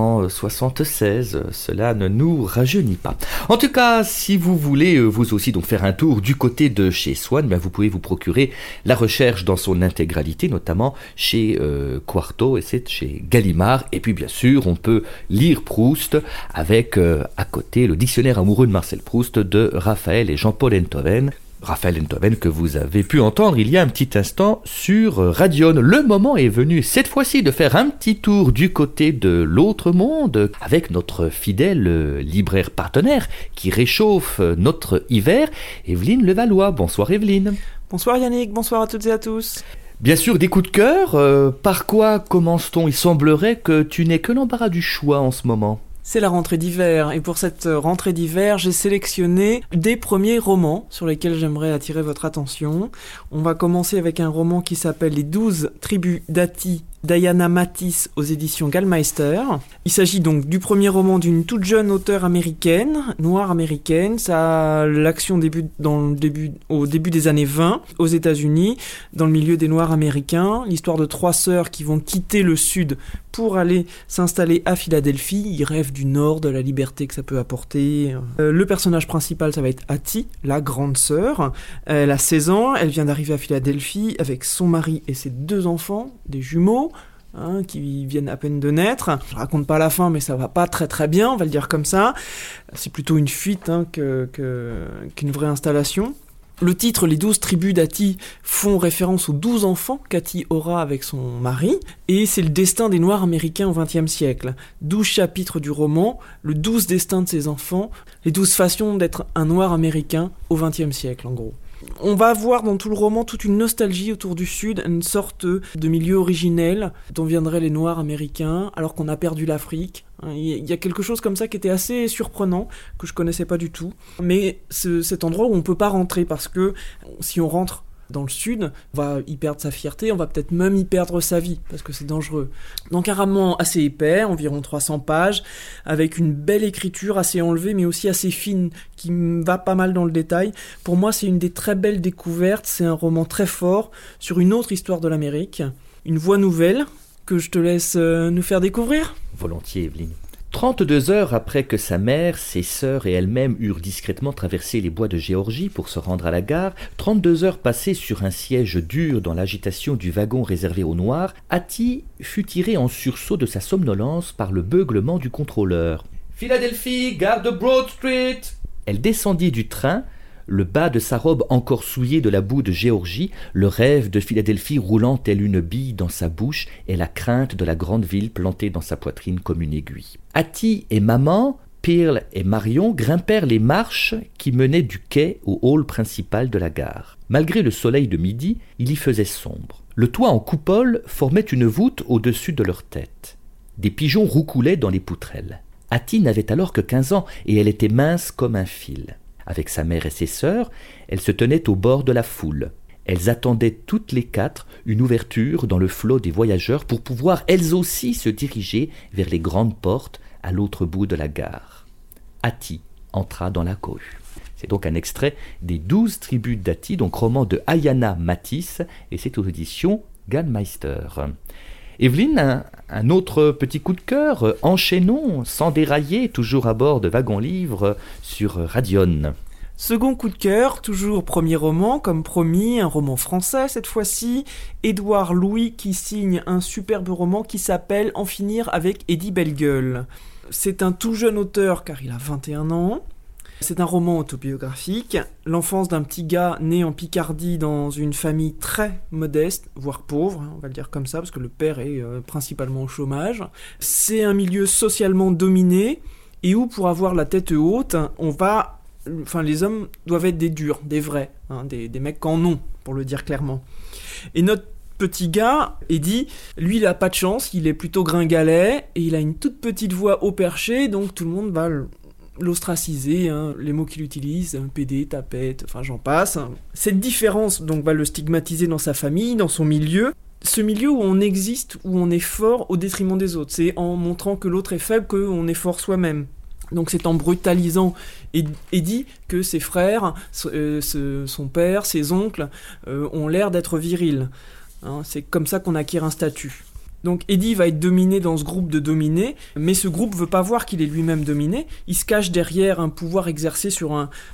1976. Cela ne nous rajeunit pas. En tout cas, si vous voulez vous aussi donc faire un tour du côté de chez Swann, vous pouvez vous procurer La Recherche dans son intégralité, notamment chez Quarto, et c'est chez Gallimard. Et puis bien sûr, on peut lire Proust avec à côté le dictionnaire amoureux de Marcel Proust de Raphaël et Jean-Paul Enthoven. Raphaël Enthoven que vous avez pu entendre il y a un petit instant sur Radion. Le moment est venu cette fois-ci de faire un petit tour du côté de l'autre monde avec notre fidèle libraire partenaire qui réchauffe notre hiver, Evelyne Levallois. Bonsoir Evelyne.
Bonsoir Yannick, bonsoir à toutes et à tous.
Bien sûr, des coups de cœur. Par quoi commence-t-on ? Il semblerait que tu n'aies que l'embarras du choix en ce moment.
C'est la rentrée d'hiver, et pour cette rentrée d'hiver, j'ai sélectionné des premiers romans sur lesquels j'aimerais attirer votre attention. On va commencer avec un roman qui s'appelle Les 12 tribus d'Ati, Diana Matisse aux éditions Gallmeister. Il s'agit donc du premier roman d'une toute jeune auteure américaine, noire américaine. L'action débute au début des années 20 aux États-Unis, dans le milieu des Noirs américains. L'histoire de 3 sœurs qui vont quitter le Sud pour aller s'installer à Philadelphie. Ils rêvent du Nord, de la liberté que ça peut apporter. Le personnage principal, ça va être Hattie, la grande sœur. Elle a 16 ans, elle vient d'arriver à Philadelphie avec son mari et ses 2 enfants, des jumeaux. Qui viennent à peine de naître. Je raconte pas la fin, mais ça va pas très très bien, on va le dire comme ça. C'est plutôt une fuite qu'une vraie installation. Le titre, Les 12 tribus d'Ati, font référence aux 12 enfants qu'Ati aura avec son mari, et c'est le destin des Noirs américains au XXe siècle. 12 chapitres du roman, le 12 destin de ces enfants, les 12 façons d'être un Noir américain au XXe siècle, en gros. On va voir dans tout le roman toute une nostalgie autour du Sud, une sorte de milieu originel dont viendraient les Noirs américains, alors qu'on a perdu l'Afrique. Il y a quelque chose comme ça qui était assez surprenant, que je connaissais pas du tout. Mais cet endroit où on peut pas rentrer, parce que si on rentre dans le Sud, on va y perdre sa fierté, on va peut-être même y perdre sa vie, parce que c'est dangereux. Donc un roman assez épais, environ 300 pages, avec une belle écriture assez enlevée, mais aussi assez fine, qui va pas mal dans le détail. Pour moi, c'est une des très belles découvertes, c'est un roman très fort, sur une autre histoire de l'Amérique, une voix nouvelle, que je te laisse nous faire découvrir.
Volontiers, Evelyne. 32 heures après que sa mère, ses sœurs et elle-même eurent discrètement traversé les bois de Géorgie pour se rendre à la gare, 32 heures passées sur un siège dur dans l'agitation du wagon réservé aux Noirs, Hattie fut tirée en sursaut de sa somnolence par le beuglement du contrôleur. « Philadelphie, gare de Broad Street !» Elle descendit du train, le bas de sa robe encore souillé de la boue de Géorgie, le rêve de Philadelphie roulant telle une bille dans sa bouche et la crainte de la grande ville plantée dans sa poitrine comme une aiguille. Hattie et maman, Pearl et Marion grimpèrent les marches qui menaient du quai au hall principal de la gare. Malgré le soleil de midi, il y faisait sombre. Le toit en coupole formait une voûte au-dessus de leur tête. Des pigeons roucoulaient dans les poutrelles. Hattie n'avait alors que 15 ans et elle était mince comme un fil. Avec sa mère et ses sœurs, elle se tenait au bord de la foule. Elles attendaient toutes les 4 une ouverture dans le flot des voyageurs pour pouvoir elles aussi se diriger vers les grandes portes à l'autre bout de la gare. Hattie entra dans la cohue. C'est donc un extrait des 12 tribus d'Hattie, donc roman de Ayanna Matisse, et c'est aux éditions Gallmeister. Evelyne, un autre petit coup de cœur, enchaînons, sans dérailler, toujours à bord de Wagon Livre sur Radion.
Second coup de cœur, toujours premier roman, comme promis, un roman français cette fois-ci, Édouard Louis qui signe un superbe roman qui s'appelle En finir avec Eddie Bellegueule. C'est un tout jeune auteur car il a 21 ans. C'est un roman autobiographique, l'enfance d'un petit gars né en Picardie dans une famille très modeste, voire pauvre, on va le dire comme ça, parce que le père est principalement au chômage. C'est un milieu socialement dominé, et où pour avoir la tête haute, les hommes doivent être des durs, des vrais, des mecs qu'en ont, pour le dire clairement. Et notre petit gars, Eddie, lui il a pas de chance, il est plutôt gringalet, et il a une toute petite voix haut perché, donc tout le monde va l'ostraciser, les mots qu'il utilise, PD, tapette, enfin j'en passe. Cette différence donc va le stigmatiser dans sa famille, dans son milieu. Ce milieu où on existe, où on est fort au détriment des autres. C'est en montrant que l'autre est faible qu'on est fort soi-même. Donc c'est en brutalisant Eddie que ses frères, son père, ses oncles ont l'air d'être virils. C'est comme ça qu'on acquiert un statut. Donc Eddie va être dominé dans ce groupe de dominés, mais ce groupe veut pas voir qu'il est lui-même dominé. Il se cache derrière un pouvoir exercé sur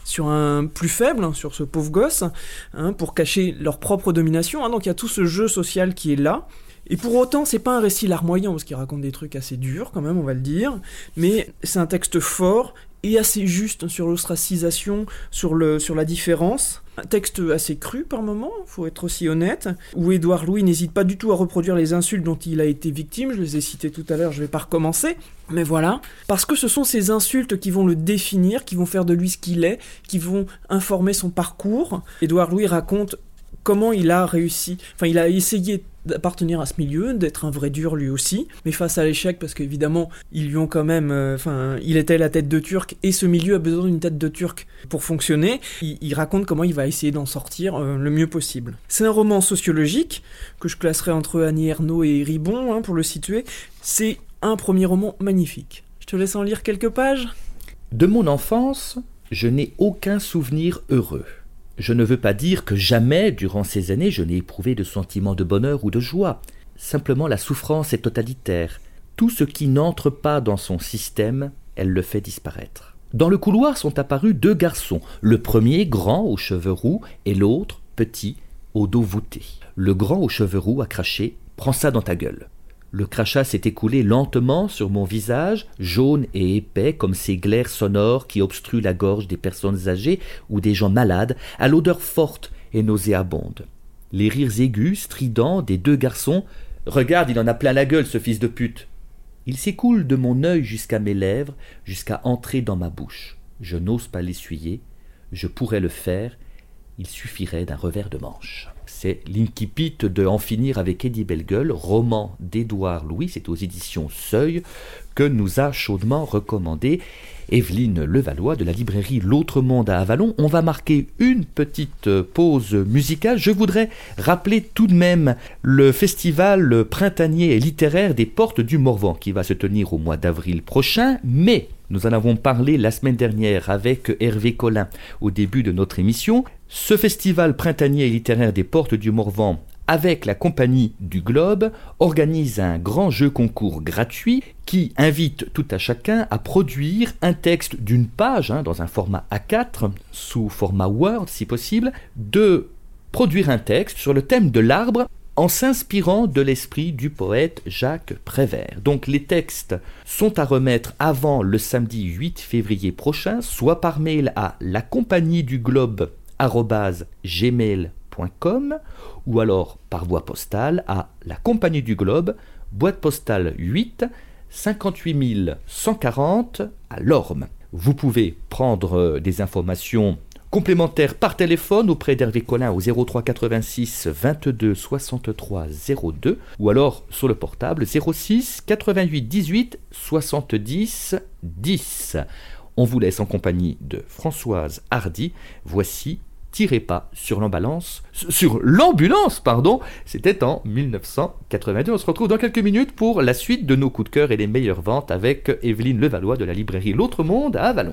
un plus faible, sur ce pauvre gosse, pour cacher leur propre domination. Donc il y a tout ce jeu social qui est là. Et pour autant, c'est pas un récit larmoyant, parce qu'il raconte des trucs assez durs quand même, on va le dire, mais c'est un texte fort et assez juste sur l'ostracisation, sur la différence. Un texte assez cru par moments, faut être aussi honnête, où Édouard Louis n'hésite pas du tout à reproduire les insultes dont il a été victime, je les ai citées tout à l'heure, je vais pas recommencer, mais voilà, parce que ce sont ces insultes qui vont le définir, qui vont faire de lui ce qu'il est, qui vont informer son parcours. Édouard Louis raconte comment il a réussi, il a essayé d'appartenir à ce milieu, d'être un vrai dur lui aussi, mais face à l'échec, parce qu'évidemment, ils lui ont quand même, il était la tête de Turc, et ce milieu a besoin d'une tête de Turc pour fonctionner, il raconte comment il va essayer d'en sortir le mieux possible. C'est un roman sociologique, que je classerai entre Annie Ernaux et Ribon, pour le situer. C'est un premier roman magnifique. Je te laisse en lire quelques pages.
De mon enfance, je n'ai aucun souvenir heureux. Je ne veux pas dire que jamais, durant ces années, je n'ai éprouvé de sentiment de bonheur ou de joie. Simplement, la souffrance est totalitaire. Tout ce qui n'entre pas dans son système, elle le fait disparaître. Dans le couloir sont apparus 2 garçons, le premier grand aux cheveux roux et l'autre petit au dos voûté. Le grand aux cheveux roux a craché « Prends ça dans ta gueule ». Le crachat s'est écoulé lentement sur mon visage, jaune et épais comme ces glaires sonores qui obstruent la gorge des personnes âgées ou des gens malades, à l'odeur forte et nauséabonde. Les rires aigus, stridents des 2 garçons « Regarde, il en a plein la gueule, ce fils de pute !» Il s'écoule de mon œil jusqu'à mes lèvres, jusqu'à entrer dans ma bouche. Je n'ose pas l'essuyer, je pourrais le faire, il suffirait d'un revers de manche. C'est l'incipit de En finir avec Eddie Bellegueule, roman d'Édouard Louis, c'est aux éditions Seuil, que nous a chaudement recommandé Evelyne Levallois de la librairie L'Autre Monde à Avallon. On va marquer une petite pause musicale. Je voudrais rappeler tout de même le festival printanier et littéraire des Portes du Morvan qui va se tenir au mois d'avril prochain, mais nous en avons parlé la semaine dernière avec Hervé Collin au début de notre émission. Ce festival printanier et littéraire des Portes du Morvan, avec la Compagnie du Globe, organise un grand jeu concours gratuit qui invite tout à chacun à produire un texte d'une page, dans un format A4, sous format Word si possible, de produire un texte sur le thème de l'arbre en s'inspirant de l'esprit du poète Jacques Prévert. Donc les textes sont à remettre avant le samedi 8 février prochain, soit par mail à lacompagnieduglobe@gmail.com ou alors par voie postale à la Compagnie du Globe, boîte postale 8, 58 140 à Lorme. Vous pouvez prendre des informations complémentaires par téléphone auprès d'Hervé Collin au 03 86 22 63 02 ou alors sur le portable 06 88 18 70 10. On vous laisse en compagnie de Françoise Hardy. Voici Tirez pas sur l'ambulance, c'était en 1982. On se retrouve dans quelques minutes pour la suite de nos coups de cœur et les meilleures ventes avec Evelyne Levallois de la librairie L'Autre Monde à Avallon.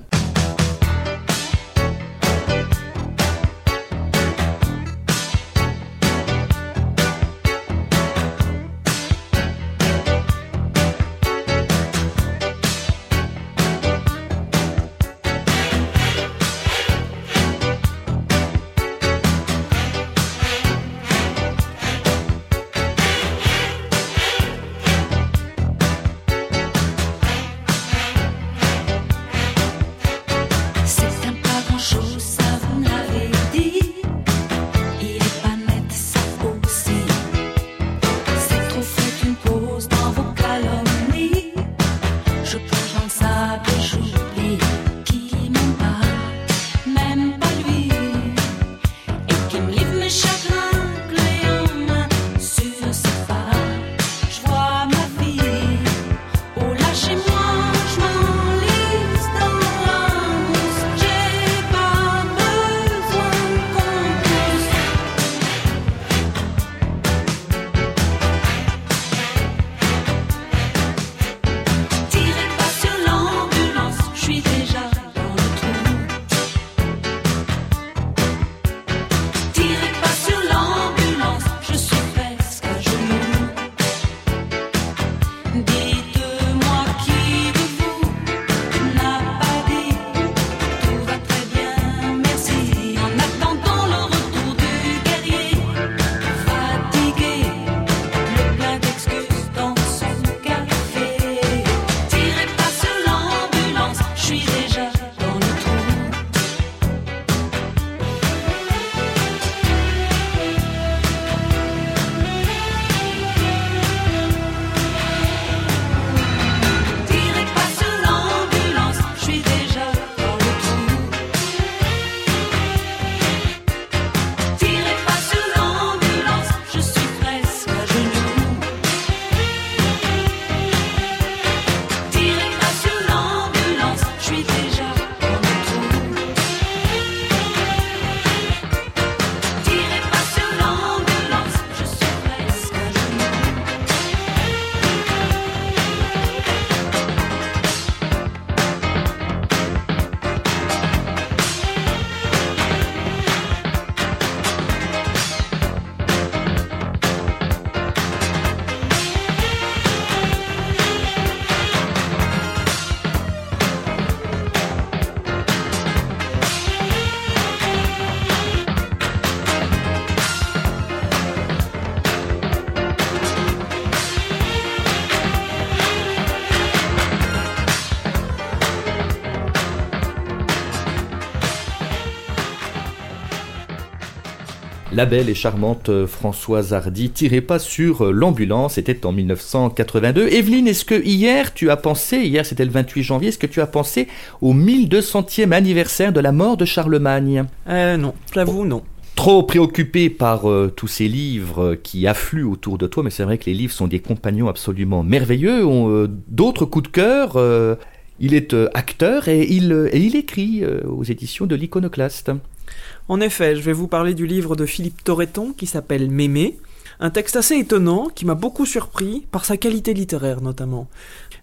La belle et charmante Françoise Hardy, Tirez pas sur l'ambulance, c'était en 1982. Evelyne, est-ce que hier c'était le 28 janvier, est-ce que tu as pensé au 1200e anniversaire de la mort de Charlemagne ?
Non, j'avoue, non.
Trop préoccupé par tous ces livres qui affluent autour de toi, mais c'est vrai que les livres sont des compagnons absolument merveilleux. D'autres coups de cœur, il est acteur et il écrit aux éditions de l'Iconoclaste.
En effet, je vais vous parler du livre de Philippe Torreton qui s'appelle Mémé. Un texte assez étonnant qui m'a beaucoup surpris par sa qualité littéraire notamment.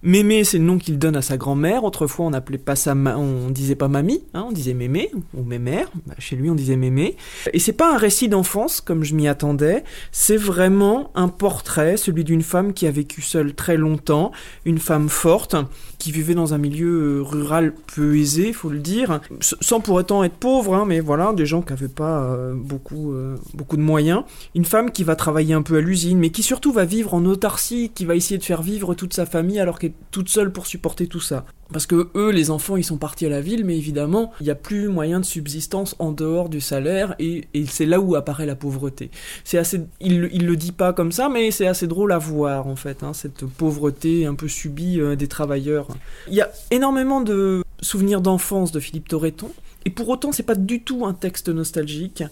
Mémé, c'est le nom qu'il donne à sa grand-mère. Autrefois, on appelait pas on disait pas mamie, on disait mémé ou mémère. Chez lui, on disait mémé. Et c'est pas un récit d'enfance comme je m'y attendais. C'est vraiment un portrait, celui d'une femme qui a vécu seule très longtemps, une femme forte qui vivait dans un milieu rural peu aisé, faut le dire, sans pour autant être pauvre, mais voilà, des gens qui avaient pas beaucoup de moyens. Une femme qui va travailler un peu à l'usine, mais qui surtout va vivre en autarcie, qui va essayer de faire vivre toute sa famille alors qu'elle est toute seule pour supporter tout ça. Parce que eux, les enfants, ils sont partis à la ville, mais évidemment, il n'y a plus moyen de subsistance en dehors du salaire, et c'est là où apparaît la pauvreté. C'est assez, il le dit pas comme ça, mais c'est assez drôle à voir, en fait, cette pauvreté un peu subie des travailleurs. Il y a énormément de souvenirs d'enfance de Philippe Torreton, et pour autant, c'est pas du tout un texte nostalgique,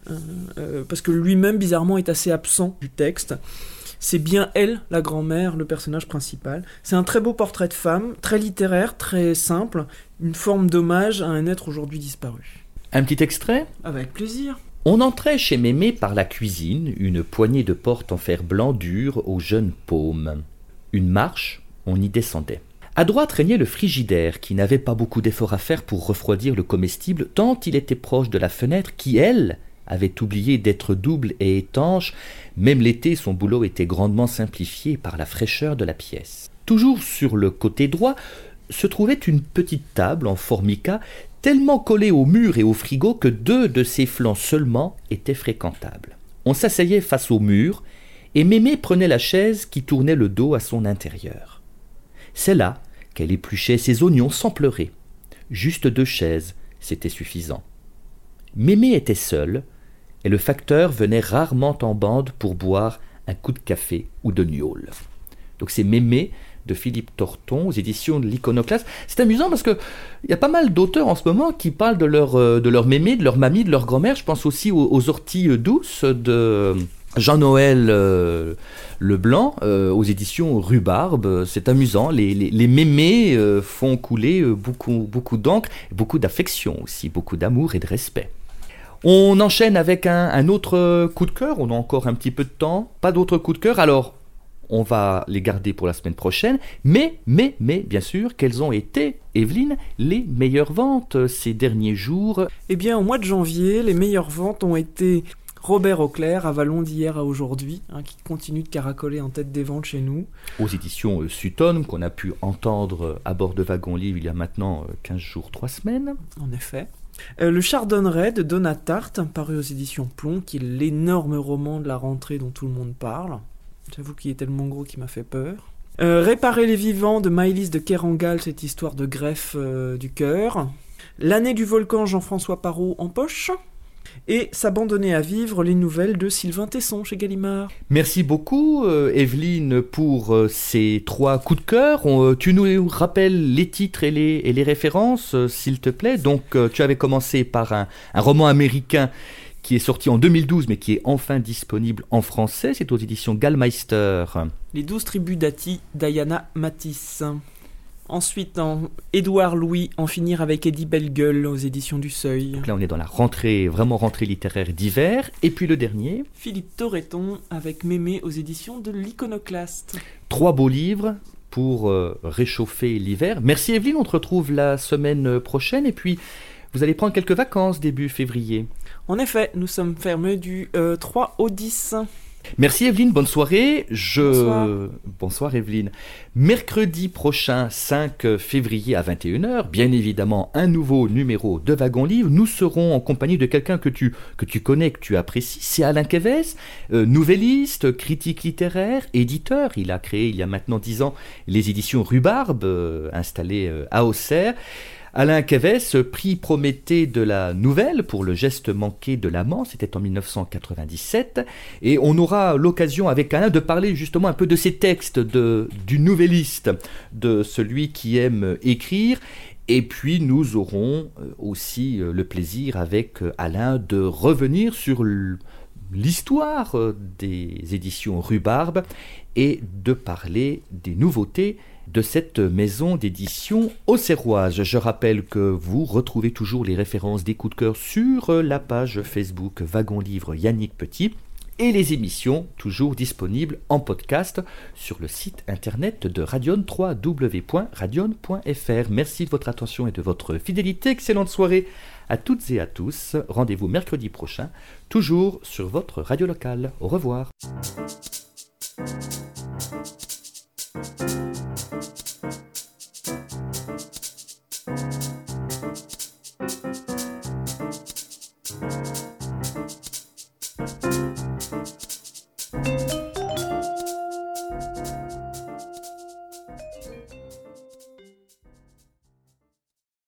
parce que lui-même, bizarrement, est assez absent du texte. C'est bien elle, la grand-mère, le personnage principal. C'est un très beau portrait de femme, très littéraire, très simple, une forme d'hommage à un être aujourd'hui disparu.
Un petit extrait ?
Avec plaisir.
On entrait chez Mémé par la cuisine, une poignée de porte en fer blanc dur aux jeunes paumes. Une marche, on y descendait. À droite régnait le frigidaire, qui n'avait pas beaucoup d'efforts à faire pour refroidir le comestible, tant il était proche de la fenêtre qui, elle, avait oublié d'être double et étanche. Même l'été, son boulot était grandement simplifié par la fraîcheur de la pièce. Toujours sur le côté droit se trouvait une petite table en formica, tellement collée au mur et au frigo que 2 de ses flancs seulement étaient fréquentables. On s'asseyait face au mur, et Mémé prenait la chaise qui tournait le dos à son intérieur. C'est là qu'elle épluchait ses oignons sans pleurer. Juste 2 chaises, c'était suffisant. Mémé était seule, et le facteur venait rarement en bande pour boire un coup de café ou de gnôle. Donc c'est Mémé de Philippe Torreton aux éditions de l'Iconoclaste. C'est amusant parce que il y a pas mal d'auteurs en ce moment qui parlent de leur mémé, de leur mamie, de leur grand-mère. Je pense aussi aux orties douces de Jean-Noël Leblanc aux éditions Rhubarbe. C'est amusant. Les mémés font couler beaucoup d'encre, beaucoup d'affection aussi, beaucoup d'amour et de respect. On enchaîne avec un autre coup de cœur. On a encore un petit peu de temps. Pas d'autres coups de cœur. Alors, on va les garder pour la semaine prochaine. Mais, bien sûr, quelles ont été, Evelyne, les meilleures ventes ces derniers jours ?
Eh bien, au mois de janvier, les meilleures ventes ont été Robert Auclair, Avalon d'hier à aujourd'hui, qui continue de caracoler en tête des ventes chez nous.
Aux éditions Sutton, qu'on a pu entendre à bord de Wagon Livre il y a maintenant 15 jours, 3 semaines.
En effet. Le Chardonneret de Donna Tartt, paru aux éditions Plomb, qui est l'énorme roman de la rentrée dont tout le monde parle. J'avoue qu'il est tellement gros qu'il m'a fait peur. Réparer les vivants de Maëlys de Kerangal, cette histoire de greffe du cœur. L'année du volcan, Jean-François Parot en poche. Et S'abandonner à vivre, les nouvelles de Sylvain Tesson chez Gallimard.
Merci beaucoup Evelyne pour ces 3 coups de cœur. Tu nous rappelles les titres et les références s'il te plaît. Donc tu avais commencé par un roman américain qui est sorti en 2012 mais qui est enfin disponible en français. C'est aux éditions Gallmeister.
Les 12 tribus d'Ati, Diana Matisse. Ensuite, Édouard Louis, En finir avec Eddie Bellegueule aux éditions du Seuil.
Donc là, on est dans la rentrée littéraire d'hiver. Et puis le dernier,
Philippe Torreton avec Mémé aux éditions de l'Iconoclaste.
3 beaux livres pour réchauffer l'hiver. Merci Evelyne, on te retrouve la semaine prochaine. Et puis, vous allez prendre quelques vacances début février.
En effet, nous sommes fermés du 3 au 10.
Merci Evelyne, bonne soirée.
Bonsoir
Evelyne. Mercredi prochain, 5 février à 21h, bien évidemment un nouveau numéro de Wagon Livre. Nous serons en compagnie de quelqu'un que tu connais, que tu apprécies. C'est Alain Quévez, nouvelliste, critique littéraire, éditeur. Il a créé il y a maintenant 10 ans les éditions Rhubarbe, installées à Auxerre. Alain Quévez, prix Prométhée de la Nouvelle pour le geste manqué de l'amant, c'était en 1997, et on aura l'occasion avec Alain de parler justement un peu de ces textes du nouvelliste, de celui qui aime écrire, et puis nous aurons aussi le plaisir avec Alain de revenir sur l'histoire des éditions Rhubarbe et de parler des nouveautés de cette maison d'édition auxerroise. Je rappelle que vous retrouvez toujours les références des coups de cœur sur la page Facebook Wagon Livre Yannick Petit. et les émissions toujours disponibles en podcast sur le site internet de Radion, www.radion.fr. Merci de votre attention et de votre fidélité. Excellente soirée à toutes et à tous. Rendez-vous mercredi prochain, toujours sur votre radio locale. Au revoir.